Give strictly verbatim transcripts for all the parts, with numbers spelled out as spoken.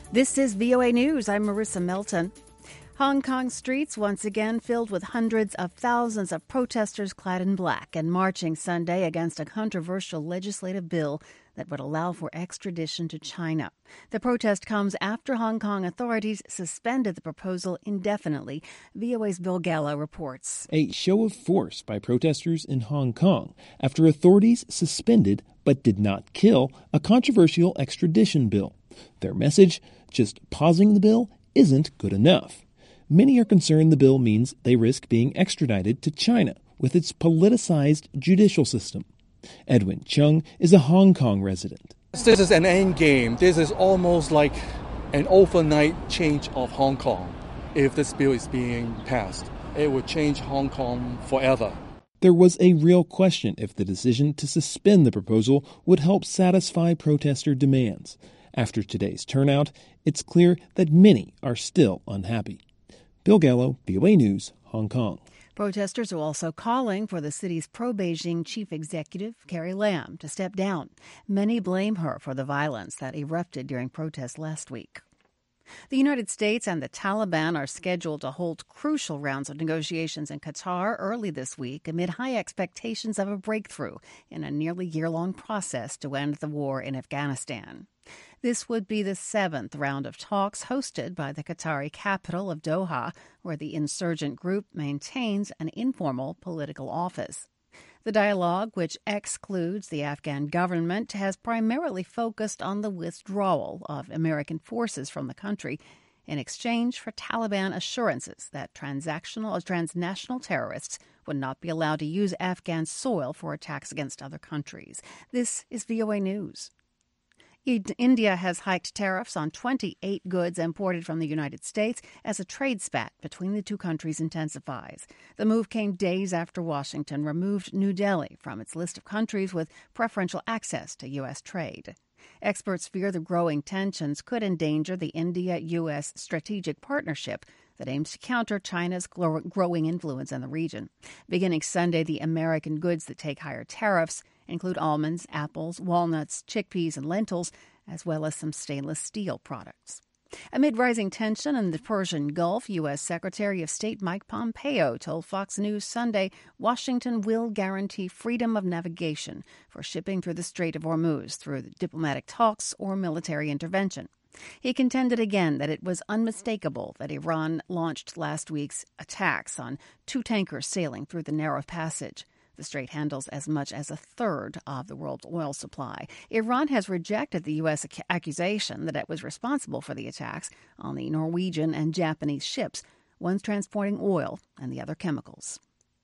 This is V O A News. I'm Marissa Melton. Hong Kong streets once again filled with hundreds of thousands of protesters clad in black and marching Sunday against a controversial legislative bill that would allow for extradition to China. The protest comes after Hong Kong authorities suspended the proposal indefinitely. V O A's Bill Gallo reports. A show of force by protesters in Hong Kong after authorities suspended but did not kill a controversial extradition bill. Their message, just pausing the bill isn't good enough. Many are concerned the bill means they risk being extradited to China with its politicized judicial system. Edwin Chung is a Hong Kong resident. This is an end game. This is almost like an overnight change of Hong Kong. If this bill is being passed, it would change Hong Kong forever. There was a real question if the decision to suspend the proposal would help satisfy protester demands. After today's turnout, it's clear that many are still unhappy. Bill Gallo, V O A News, Hong Kong. Protesters are also calling for the city's pro-Beijing chief executive, Carrie Lam, to step down. Many blame her for the violence that erupted during protests last week. The United States and the Taliban are scheduled to hold crucial rounds of negotiations in Qatar early this week amid high expectations of a breakthrough in a nearly year-long process to end the war in Afghanistan. This would be the seventh round of talks hosted by the Qatari capital of Doha, where the insurgent group maintains an informal political office. The dialogue, which excludes the Afghan government, has primarily focused on the withdrawal of American forces from the country in exchange for Taliban assurances that transactional, transnational terrorists would not be allowed to use Afghan soil for attacks against other countries. This is V O A News. India has hiked tariffs on twenty-eight goods imported from the United States as a trade spat between the two countries intensifies. The move came days after Washington removed New Delhi from its list of countries with preferential access to U S trade. Experts fear the growing tensions could endanger the India-U S strategic partnership that aims to counter China's growing influence in the region. Beginning Sunday, the American goods that take higher tariffs include almonds, apples, walnuts, chickpeas, and lentils, as well as some stainless steel products. Amid rising tension in the Persian Gulf, U S. Secretary of State Mike Pompeo told Fox News Sunday Washington will guarantee freedom of navigation for shipping through the Strait of Hormuz through diplomatic talks or military intervention. He contended again that it was unmistakable that Iran launched last week's attacks on two tankers sailing through the narrow passage. The strait handles as much as a third of the world's oil supply. Iran has rejected the U S accusation that it was responsible for the attacks on the Norwegian and Japanese ships, one transporting oil and the other chemicals.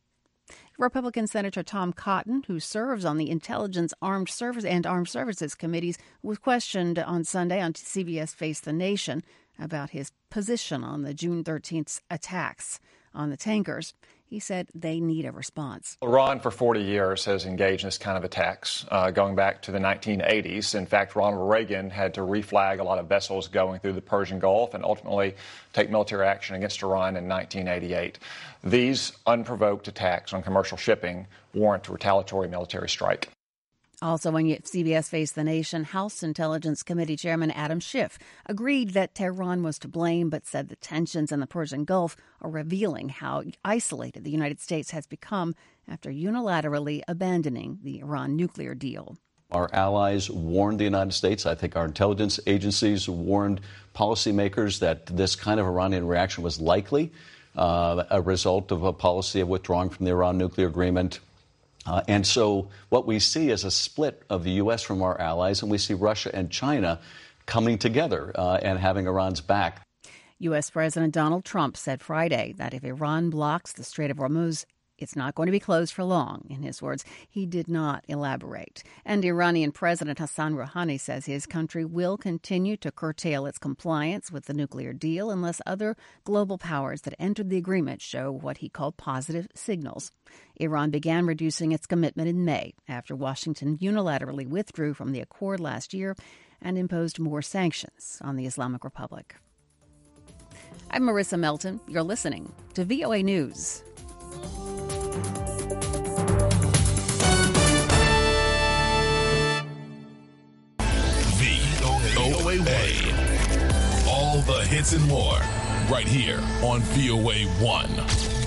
Republican Senator Tom Cotton, who serves on the Intelligence Armed Service and Armed Services Committees, was questioned on Sunday on C B S Face the Nation about his position on the June thirteenth attacks on the tankers. He said they need a response. Iran for forty years has engaged in this kind of attacks, uh, going back to the nineteen eighties. In fact, Ronald Reagan had to reflag a lot of vessels going through the Persian Gulf and ultimately take military action against Iran in nineteen eighty-eight. These unprovoked attacks on commercial shipping warrant a retaliatory military strike. Also on C B S Face the Nation, House Intelligence Committee Chairman Adam Schiff agreed that Tehran was to blame, but said the tensions in the Persian Gulf are revealing how isolated the United States has become after unilaterally abandoning the Iran nuclear deal. Our allies warned the United States. I think our intelligence agencies warned policymakers that this kind of Iranian reaction was likely uh, a result of a policy of withdrawing from the Iran nuclear agreement. Uh, and so what we see is a split of the U S from our allies, and we see Russia and China coming together uh, and having Iran's back. U S. President Donald Trump said Friday that if Iran blocks the Strait of Hormuz, it's not going to be closed for long. In his words, he did not elaborate. And Iranian President Hassan Rouhani says his country will continue to curtail its compliance with the nuclear deal unless other global powers that entered the agreement show what he called positive signals. Iran began reducing its commitment in May after Washington unilaterally withdrew from the accord last year and imposed more sanctions on the Islamic Republic. I'm Marissa Melton. You're listening to V O A News. V O A hits, and more. Right here on V O A one.